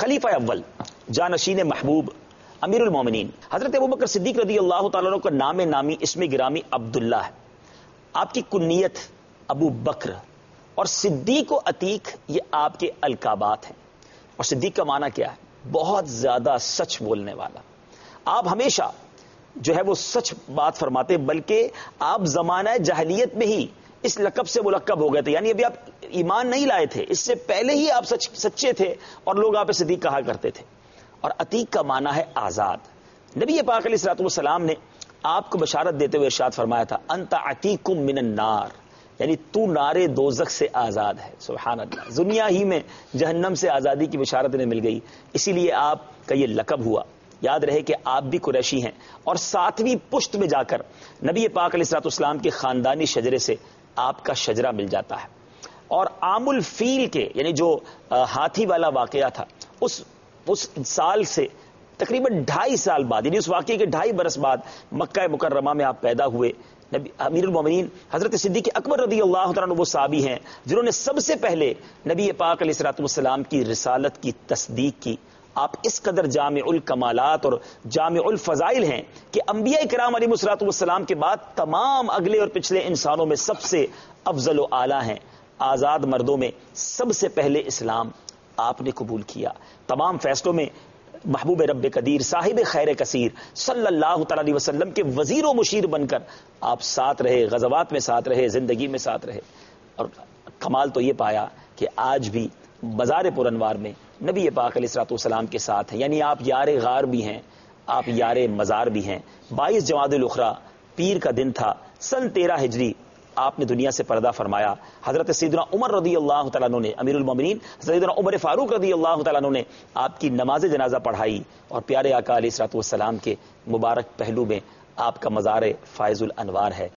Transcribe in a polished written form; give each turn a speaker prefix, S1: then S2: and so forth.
S1: خلیفہ اول جانشین محبوب امیر المومنین حضرت ابوبکر صدیق رضی اللہ تعالیٰ عنہ کا نام نامی اسم گرامی عبداللہ ہے. آپ کی کنیت ابو بکر اور صدیق و عتیق یہ آپ کے القابات ہیں. اور صدیق کا معنی کیا ہے؟ بہت زیادہ سچ بولنے والا. آپ ہمیشہ جو ہے وہ سچ بات فرماتے، بلکہ آپ زمانہ جاہلیت میں ہی اس لقب سے ملقب ہو گئے تھے. یعنی ابھی آپ ایمان نہیں لائے تھے، اس سے پہلے ہی آپ سچے تھے اور لوگ آپ صدیق کہا کرتے تھے. اور عتیق کا معنی ہے آزاد. نبی پاک علیہ الصلوۃ والسلام نے آپ کو بشارت دیتے ہوئے ارشاد فرمایا تھا انت عتیق من النار، یعنی تو نار دوزخ سے آزاد ہے. سبحان اللہ، دنیا ہی میں جہنم سے آزادی کی بشارت انہیں مل گئی، اسی لیے آپ کا یہ لقب ہوا. یاد رہے کہ آپ بھی قریشی ہیں اور ساتویں پشت میں جا کر نبی پاک علیہ الصلوۃ والسلام کے خاندانی شجرے سے آپ کا شجرہ مل جاتا ہے. اور عام الفیل کے یعنی جو ہاتھی والا واقعہ تھا اس سال سے تقریباً 2.5 سال بعد، یعنی اس واقعے کے 2.5 برس بعد مکہ مکرمہ میں آپ پیدا ہوئے. نبی امیر المومنین حضرت صدیق اکبر رضی اللہ تعالیٰ عنہ وہ صحابی ہیں جنہوں نے سب سے پہلے نبی پاک علیہ الصلوۃ والسلام کی رسالت کی تصدیق کی. آپ اس قدر جامع الکمالات اور جامع الفضائل ہیں کہ انبیاء کرام علیہ الصلوۃ والسلام کے بعد تمام اگلے اور پچھلے انسانوں میں سب سے افضل و اعلیٰ ہیں. آزاد مردوں میں سب سے پہلے اسلام آپ نے قبول کیا. تمام فیصلوں میں محبوب رب قدیر صاحب خیر کثیر صلی اللہ تعالی علیہ وسلم کے وزیر و مشیر بن کر آپ ساتھ رہے، غزوات میں ساتھ رہے، زندگی میں ساتھ رہے. اور کمال تو یہ پایا کہ آج بھی بازار پر انوار میں نبی پاک علیہ الصلوۃ والسلام کے ساتھ ہیں. یعنی آپ یار غار بھی ہیں، آپ یار مزار بھی ہیں. 22 جمادی الاخری پیر کا دن تھا، سن 13 ہجری آپ نے دنیا سے پردہ فرمایا. حضرت سیدنا عمر رضی اللہ تعالیٰ عنہ نے، امیر المومنین سیدنا عمر فاروق رضی اللہ تعالیٰ عنہ نے آپ کی نماز جنازہ پڑھائی اور پیارے آقا علیہ الصلوۃ والسلام کے مبارک پہلو میں آپ کا مزار فائز الانوار ہے.